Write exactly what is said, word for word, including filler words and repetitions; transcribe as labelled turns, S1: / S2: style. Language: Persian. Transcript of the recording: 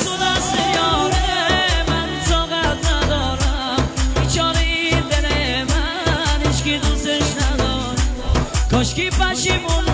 S1: تو دست یاره من طاقت ندارم بیچاره این دل من هیچکی دوستش نداره کاشکی پشیمون